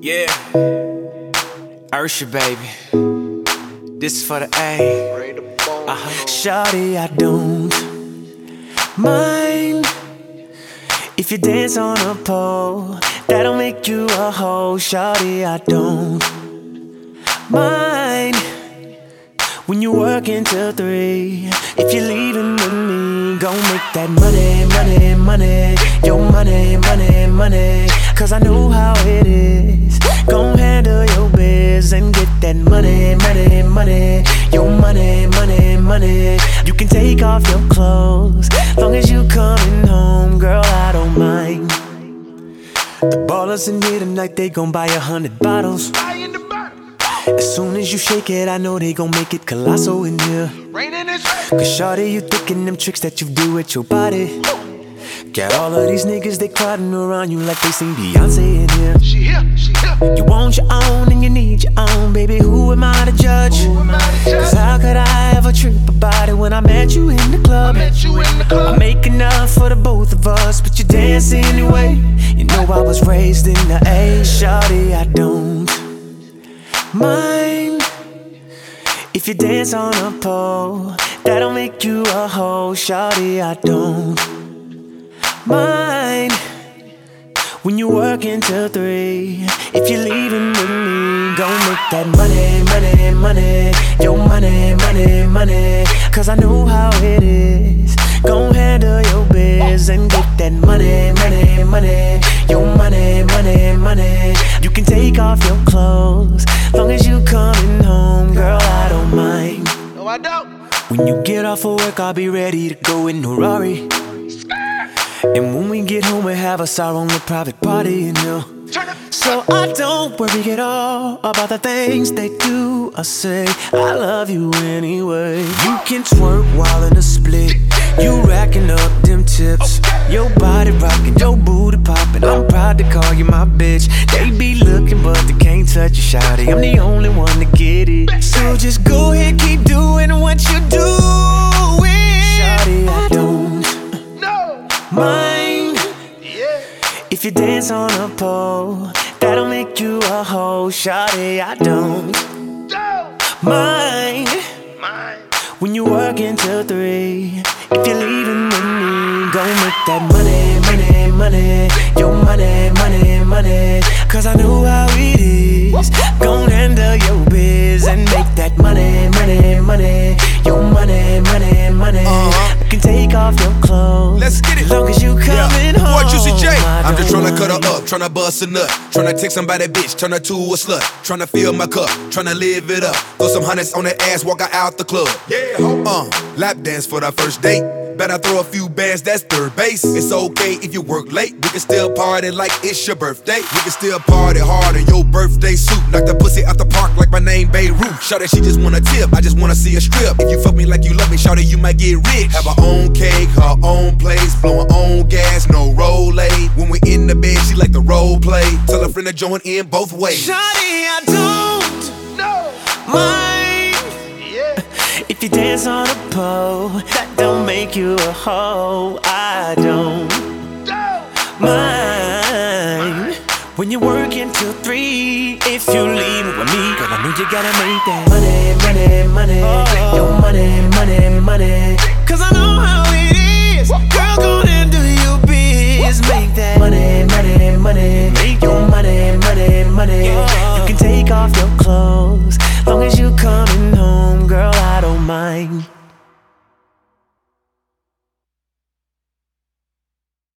Yeah, Ursha, baby. This is for the A. Shawty, I don't mind if you dance on a pole. That'll make you a hoe. Shawty, I don't mind when you work until 3. If you're leaving with me, gon' make that money, money, money. Your money, money, money. Cause I know how it is. Gon' handle your biz and get that money, money, money. Your money, money, money. You can take off your clothes, long as you coming home, girl, I don't mind. The ballers in here tonight, they gon' buy 100 bottles. As soon as you shake it, I know they gon' make it colossal in here. Cause shawty, you thinking them tricks that you do with your body. Got all of these niggas, they crowding around you like they sing Beyonce in here. She here. You want your own and you need your own, baby, who am I to judge? Cause how could I ever trip about it when I met you in the club? I make enough for the both of us, but you dance anyway. You know I was raised in the A. Shawty, I don't mind if you dance on a pole. That'll make you a hoe. Shawty, I don't mind when you work until 3. If you're leaving with me, gon' make that money, money, money. Your money, money, money. Cause I know how it is. Gon' handle your biz and get that money, money, money. Your money, money, money. You can take off your clothes, long as you coming home, girl, I don't mind. No, I don't. When you get off of work, I'll be ready to go in a Rari. And when we get home, we'll have us our own little private party in here. So I don't worry at all about the things they do or say. I love you anyway. You can twerk while in a split. You racking up them tips. Your body rocking, your booty popping. I'm proud to call you my bitch. They be looking but they can't touch you, shawty. I'm the only one to get it. So just go ahead, keep doing what you doing. Shawty, I don't mind if you dance on a pole. That'll make you a hoe. Shawty, I don't mind when you work until 3. If you're leaving with me, gon' make that money, money, money. Your money, money, money. Cause I know how it is. Gon' handle your biz and make that money, money, money. Your money, money, money. You can take off your clothes, let's get it. Long as you coming home. Boy, Juicy J. I'm just tryna cut her up, tryna bust a nut, tryna take somebody bitch, turn her to a slut, tryna fill my cup, tryna live it up. Throw some hundreds on that ass, walk her out the club. Lap dance for the first date. Better throw a few bands, that's third base. It's okay if you work late. We can still party like it's your birthday. We can still party hard in your birthday suit. Knock the pussy out the park like my name Beirut. Shout that she just wanna tip, I just wanna see a strip. If you fuck me like you love me, shout that you might get rich. Have her own cake, her own place, blow her own gas, no Rolade. When we in the bed, she like the role play. Tell her friend to join in both ways. Shawty, I don't mind if you dance on a pole. That don't make you a hoe. I don't mind when you're working till 3. If you leave with me, girl, I know you gotta make that money, money, money. Your money, money, money. Cause I know how it is. Girl, go and do your biz. Make that money, money, money. Make your money, money, money. You can take off your clothes,